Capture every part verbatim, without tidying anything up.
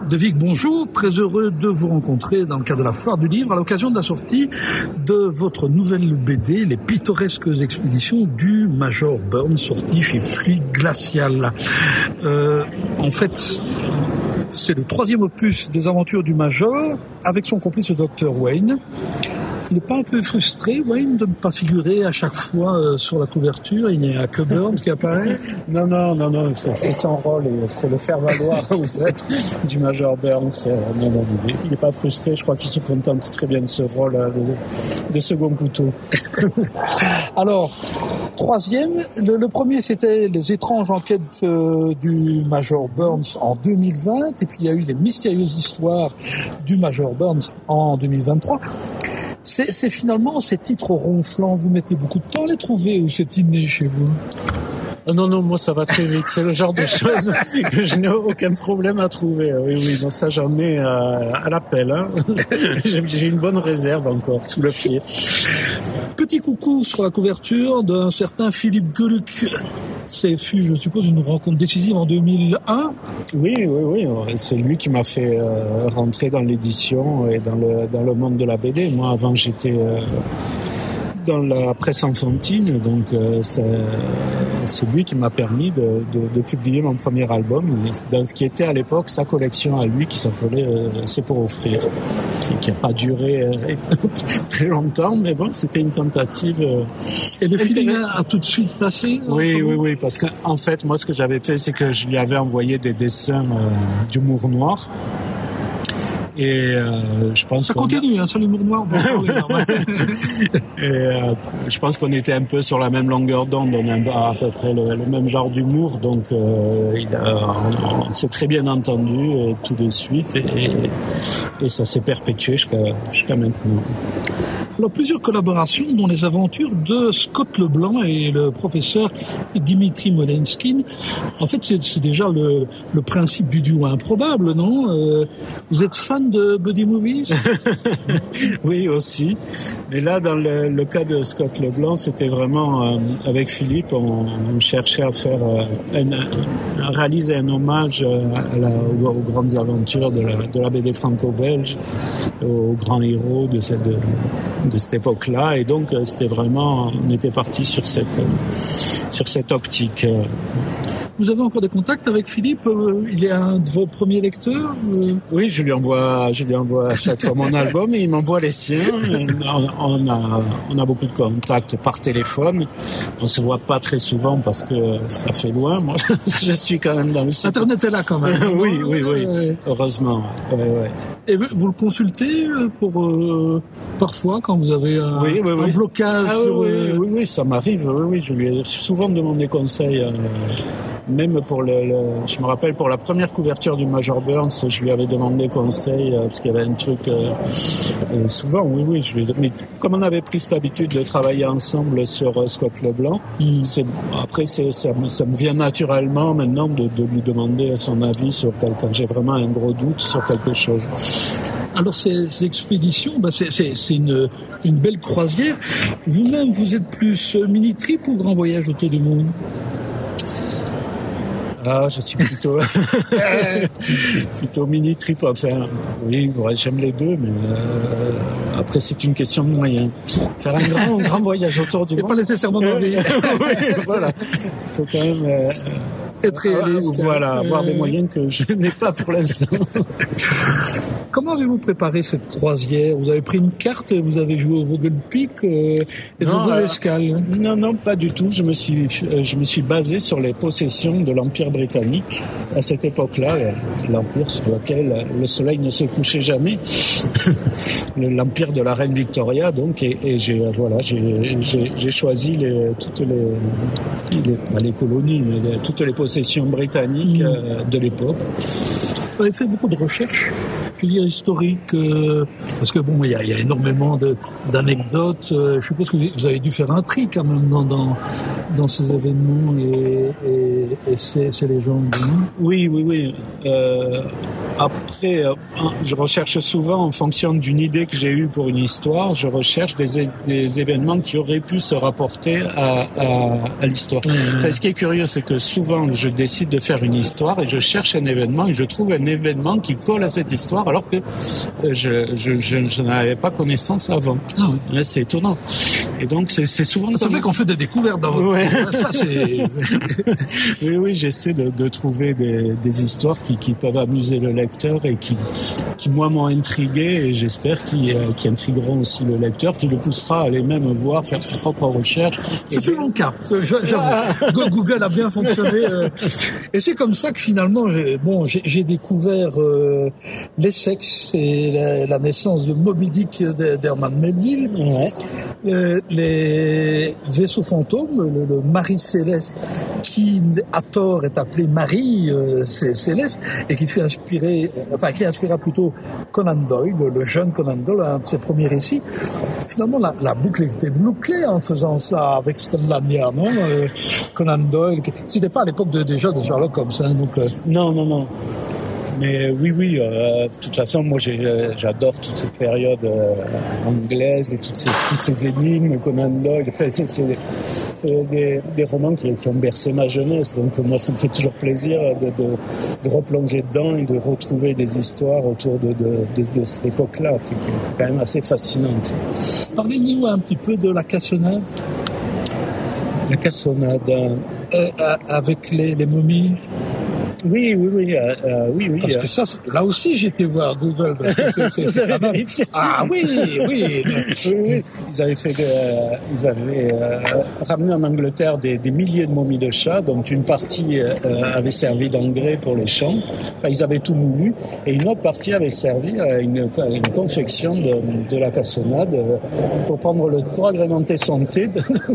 De Vic, bonjour, très heureux de vous rencontrer dans le cadre de la Foire du Livre à l'occasion de la sortie de votre nouvelle B D, Les pittoresques expéditions du Major Burns, sortie chez Fluide Glacial. Euh, en fait, c'est le troisième opus des aventures du Major avec son complice le docteur Wayne. Il n'est pas un peu frustré, Wayne, de ne pas figurer à chaque fois euh, sur la couverture? Il n'y a que Burns qui apparaît? Non, non, non, non, c'est, c'est son rôle et c'est le faire-valoir, en fait, du Major Burns. Euh, non, non, il n'est pas frustré, je crois qu'il se contente très bien de ce rôle euh, de, de second couteau. Alors, troisième, le, le premier c'était Les étranges enquêtes euh, du Major Burns en deux mille vingt, et puis il y a eu Les mystérieuses histoires du Major Burns en deux mille vingt-trois. C'est, c'est finalement ces titres ronflants, vous mettez beaucoup de temps à les trouver ou c'est inné chez vous? Oh non, non, moi ça va très vite. C'est le genre de choses que je n'ai aucun problème à trouver. Oui, oui, donc ça j'en ai à, à l'appel. Hein. J'ai, j'ai une bonne réserve encore sous le pied. Petit coucou sur la couverture d'un certain Philippe Geluck. C'est fut, je suppose, une rencontre décisive en deux mille un. Oui, oui, oui. C'est lui qui m'a fait euh, rentrer dans l'édition et dans le dans le monde de la B D. Moi, avant, j'étais euh, dans la presse enfantine, donc euh, c'est, c'est lui qui m'a permis de, de, de publier mon premier album dans ce qui était à l'époque sa collection à lui qui s'appelait euh, C'est pour offrir, qui n'a pas duré euh, très longtemps, mais bon, c'était une tentative. Euh, Et le feeling a tout de suite passé? Oui, oui, oui, parce qu'en en fait, moi, ce que j'avais fait, c'est que je lui avais envoyé des dessins euh, d'humour noir. Et euh, je pense ça qu'on continue, a... hein, sur l'humour noir. Et euh, je pense qu'on était un peu sur la même longueur d'onde, on a à peu près le, le même genre d'humour, donc euh, il a, on, on s'est très bien entendu euh, tout de suite, et, et ça s'est perpétué jusqu'à, jusqu'à maintenant. Alors, plusieurs collaborations dont les aventures de Scott Leblanc et le professeur Dimitri Molenskin. En fait, c'est, c'est déjà le, le principe du duo improbable, non? euh, Vous êtes fan de buddy movies? Oui, aussi. Mais là, dans le, le cas de Scott Leblanc, c'était vraiment, euh, avec Philippe, on, on cherchait à faire, euh, un, à réaliser un hommage à la, aux, aux grandes aventures de la, de la B D franco-belge, aux grands héros de cette... De, de cette époque-là, et donc c'était vraiment, on était parti sur cette sur cette optique. Vous avez encore des contacts avec Philippe? Il est un de vos premiers lecteurs? Oui, je lui envoie, je lui envoie à chaque fois mon album et il m'envoie les siens. On, on a, on a beaucoup de contacts par téléphone. On se voit pas très souvent parce que ça fait loin. Moi, je suis quand même dans le sud. Internet est là quand même. Oui, oui, oui. Ouais. Heureusement. Ouais, ouais. Et vous, vous le consultez pour euh, parfois quand vous avez un, oui, oui, un oui. blocage? Ah, sur, oui, euh... oui, oui, ça m'arrive. Oui, oui, je lui ai souvent demandé conseil. Euh, Même pour le, le, je me rappelle pour la première couverture du Major Burns, je lui avais demandé conseil euh, parce qu'il y avait un truc. Euh, euh, souvent, oui, oui, je lui. Mais comme on avait pris cette habitude de travailler ensemble sur euh, Scott Leblanc, mm. c'est, après, c'est, ça, ça me vient naturellement maintenant de, de lui demander son avis sur quand, quand j'ai vraiment un gros doute sur quelque chose. Alors ces, ces expéditions, bah c'est, c'est, c'est une, une belle croisière. Vous-même, vous êtes plus mini-trip ou grand voyage autour du monde? Ah, je suis plutôt plutôt mini trip. Enfin, oui, ouais, j'aime les deux, mais euh, après c'est une question de moyens. Faire un grand grand voyage autour du monde. Et pas nécessairement d'envie. Oui, voilà. Il faut quand même euh, être réaliste. Euh, voilà, avoir euh... des moyens que je n'ai pas pour l'instant. Comment avez-vous préparé cette croisière? Vous avez pris une carte, vous avez joué au Vogelpick euh, et non, vos euh, escales? Non, non, pas du tout. Je me suis, je me suis basé sur les possessions de l'Empire britannique à cette époque-là, l'empire sur lequel le soleil ne se couchait jamais, l'empire de la reine Victoria. Donc, et, et j'ai, voilà, j'ai, j'ai, j'ai choisi les, toutes les, les, pas les colonies, mais les, toutes les possessions britanniques mmh. euh, de l'époque. Vous avez fait beaucoup de recherches, je veux dire historiques, euh, parce que bon, il y a, y a énormément de, d'anecdotes. Euh, je suppose que vous avez dû faire un tri quand même dans dans, dans ces événements et, et, et ces, ces légendes. Oui, oui, oui. Euh, après, euh, je recherche souvent en fonction d'une idée que j'ai eue pour une histoire, je recherche des, des événements qui auraient pu se rapporter à, à, à l'histoire. Mmh. Enfin, ce qui est curieux, c'est que souvent, je décide de faire une histoire et je cherche un événement et je trouve un événement qui colle à cette histoire alors que je, je, je, je n'avais pas connaissance avant. Ah oui. Là, c'est étonnant. Et donc, c'est, c'est souvent... Ça comme... fait qu'on fait des découvertes dans votre... Ouais. Ça, c'est... oui, oui, j'essaie de, de trouver des, des histoires qui, qui peuvent amuser le lecteur et qui, qui moi, m'ont intrigué et j'espère qu'ils, qui intrigueront aussi le lecteur, qui le poussera à aller même voir, faire ses propres recherches. Ça fait mon cas. J'avoue. Google a bien fonctionné. Euh, et c'est comme ça que finalement, j'ai, bon, j'ai, j'ai découvert euh, l'Essex et la, la naissance de Moby Dick d'Herman Melville. Ouais. Euh, les vaisseaux fantômes, le, le Marie Céleste, qui à tort est appelé Marie euh, Céleste, et qui fait inspirer, enfin qui inspira plutôt Conan Doyle, le, le jeune Conan Doyle, un de ses premiers récits. Finalement, la, la boucle était bouclée en faisant ça avec Scotland Yard, non euh, Conan Doyle, c'était pas à l'époque de, déjà de Sherlock Holmes, hein, donc. Euh... Non, non, non. Mais oui, oui, euh, de toute façon, moi j'ai, j'adore toute cette période euh, anglaise et toutes ces, toutes ces énigmes, Conan Doyle. Enfin, c'est, c'est, des, c'est des, des romans qui, qui ont bercé ma jeunesse. Donc moi, ça me fait toujours plaisir de, de, de replonger dedans et de retrouver des histoires autour de, de, de, de cette époque-là, qui, qui est quand même assez fascinante. Parlez-nous un petit peu de la cassonade. La cassonade. Euh, avec les, les momies. Oui, oui, oui, euh, euh, oui, oui. Parce euh. que ça, là aussi, j'ai été voir Google. Parce que c'est, c'est, Vous c'est avez vérifié. Ah oui, oui. oui, oui. Ils avaient fait, euh, ils avaient euh, ramené en Angleterre des, des milliers de momies de chats, dont une partie euh, avait servi d'engrais pour les champs. Enfin, ils avaient tout moulu, et une autre partie avait servi à une, à une confection de, de la cassonade euh, pour prendre le, pour agrémenter son thé.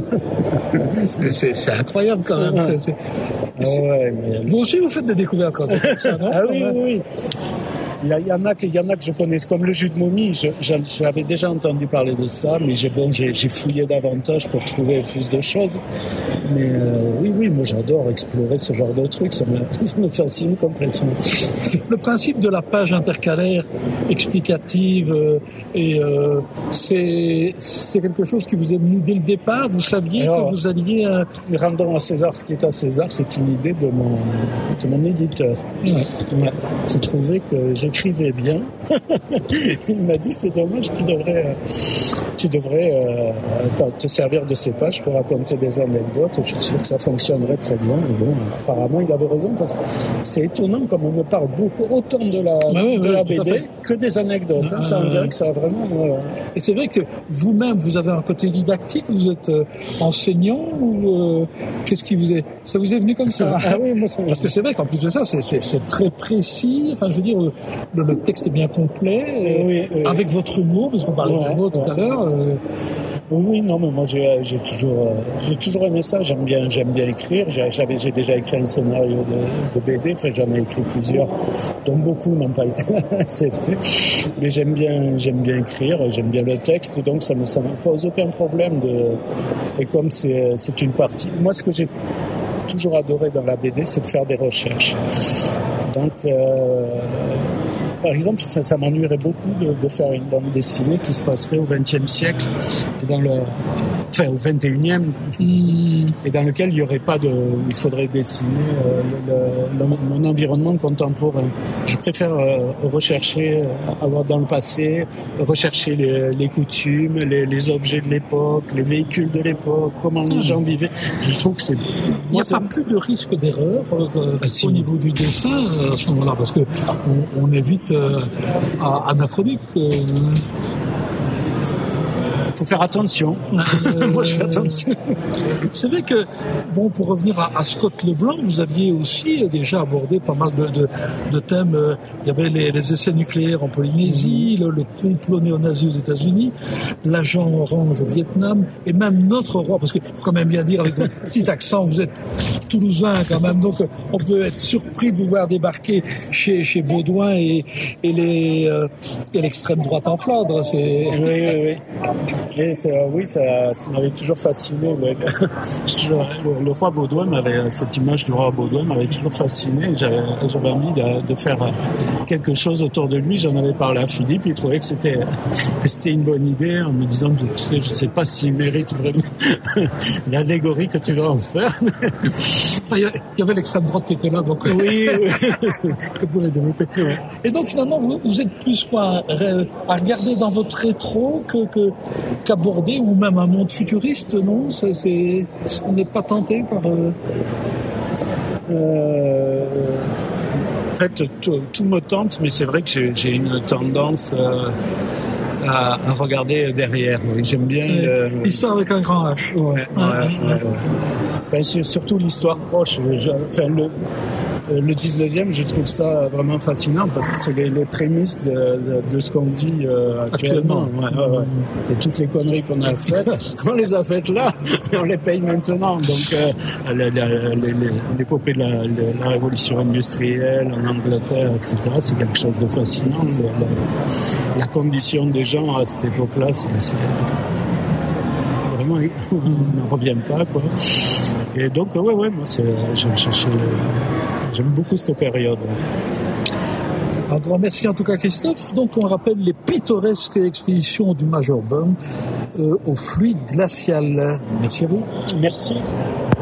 c'est, c'est, c'est incroyable quand même. C'est, c'est, c'est... Ah ouais, mais... Vous aussi, vous faites des découvertes quand c'est comme ça, non? Ah oui, oui, oui. Il y, y en a que, il y en a que je connais, comme le jus de momie. Je, je, j'avais déjà entendu parler de ça, mais j'ai bon, j'ai, j'ai fouillé davantage pour trouver plus de choses. Mais euh, oui, oui, moi j'adore explorer ce genre de trucs. Ça me, ça me fascine complètement. Le principe de la page intercalaire explicative, euh, et euh, c'est, c'est quelque chose qui vous est venu dès le départ. Vous saviez Alors, que vous alliez. Euh... Rendons à César ce qui est à César. C'est une idée de mon, de mon éditeur. Ouais. Ouais. J'ai trouvé que j'ai écrivais bien. Il m'a dit c'est dommage, tu devrais, tu devrais euh, te servir de ces pages pour raconter des anecdotes. Je suis sûr que ça fonctionnerait très bien. Et bon, apparemment, il avait raison parce que c'est étonnant comme on me parle beaucoup autant de la, oui, de oui, la B D que des anecdotes. Hein, ça, on dirait que ça a vraiment. Voilà. Et c'est vrai que vous-même, vous avez un côté didactique. Vous êtes euh, enseignant ou euh, qu'est-ce qui vous est Ça vous est venu comme ça? Ah oui, moi ça. Parce que c'est vrai qu'en plus de ça, c'est, c'est, c'est très précis. Enfin, je veux dire. Le, le texte est bien complet, oui, oui, avec oui. votre humour, parce qu'on parlait ouais, d'humour ouais. tout à l'heure. Euh... Oui, non, mais moi j'ai, j'ai toujours, euh, j'ai toujours aimé ça. J'aime bien, j'aime bien écrire. J'ai, j'avais, j'ai déjà écrit un scénario de, de B D. Enfin, j'en ai écrit plusieurs, dont beaucoup n'ont pas été acceptés. Mais j'aime bien, j'aime bien écrire. J'aime bien le texte, donc ça me, ça me pose aucun problème de. Et comme c'est, c'est une partie. Moi, ce que j'ai toujours adoré dans la B D, c'est de faire des recherches. Donc. Euh, Par exemple, ça, ça m'ennuierait beaucoup de, de faire une bande dessinée qui se passerait au vingtième siècle, et dans le, enfin au vingt et unième, mmh. et dans lequel il y aurait pas de, il faudrait dessiner euh, le, le, mon environnement contemporain. Je préfère euh, rechercher, euh, avoir dans le passé, rechercher les, les coutumes, les, les objets de l'époque, les véhicules de l'époque, comment mmh. les gens vivaient. Je trouve que c'est. Il n'y a pas plus de risque d'erreur euh, ah, si. au niveau du dessin à ce moment-là, parce que on, on évite Euh, anachronique. Euh... Faut faire attention. Euh, Moi, je fais attention. C'est vrai que, bon, pour revenir à, à Scott Leblanc, vous aviez aussi déjà abordé pas mal de, de, de thèmes. Il y avait les, les essais nucléaires en Polynésie, mmh. le, le complot néo-nazi aux États-Unis, l'agent orange au Vietnam, et même notre roi, parce qu'il faut quand même bien dire, avec votre petit accent, vous êtes toulousain quand même, donc on peut être surpris de vous voir débarquer chez, chez Baudouin et, et, les, euh, et l'extrême droite en Flandre. C'est... Oui, oui, oui. Et c'est, oui, ça, ça m'avait toujours fasciné. Ouais. le, le roi Baudouin m'avait, cette image du roi Baudouin m'avait toujours fasciné. J'avais, j'avais envie de, de faire quelque chose autour de lui. J'en avais parlé à Philippe. Il trouvait que c'était, que c'était une bonne idée en me disant, tu sais, je sais pas s'il mérite vraiment l'allégorie que tu vas en faire. Il y avait l'extrême droite qui était là, donc oui, oui. que vous l'avez développé. Oui. Et donc finalement, vous, vous êtes plus quoi à regarder dans votre rétro que, que qu'aborder ou même un monde futuriste, non? Ça, c'est, on n'est pas tenté par. Euh... Euh, en fait, tout, tout me tente, mais c'est vrai que j'ai, j'ai une tendance euh, à, à regarder derrière. Oui. J'aime bien euh, l'histoire avec un grand H. Ouais, ouais, ouais, ouais, ouais. Enfin, c'est surtout l'histoire proche. Je, enfin, le, le dix-neuvième, je trouve ça vraiment fascinant parce que c'est les, les prémices de, de, de ce qu'on vit euh, actuellement. actuellement. Ouais, ouais, ouais. Et toutes les conneries qu'on a faites, on les a faites là, et on les paye maintenant. Donc, euh, les, les, l'épopée de la, la révolution industrielle en Angleterre, et cetera, c'est quelque chose de fascinant. La, la condition des gens à cette époque-là, c'est, c'est vraiment, on n'en revient pas, quoi. Et donc, ouais, ouais, moi, c'est, je, je, je, j'aime beaucoup cette période. Un grand merci en tout cas, Christophe. Donc, on rappelle les pittoresques expéditions du Major Burns euh, au fluide glacial. Merci à vous. Merci.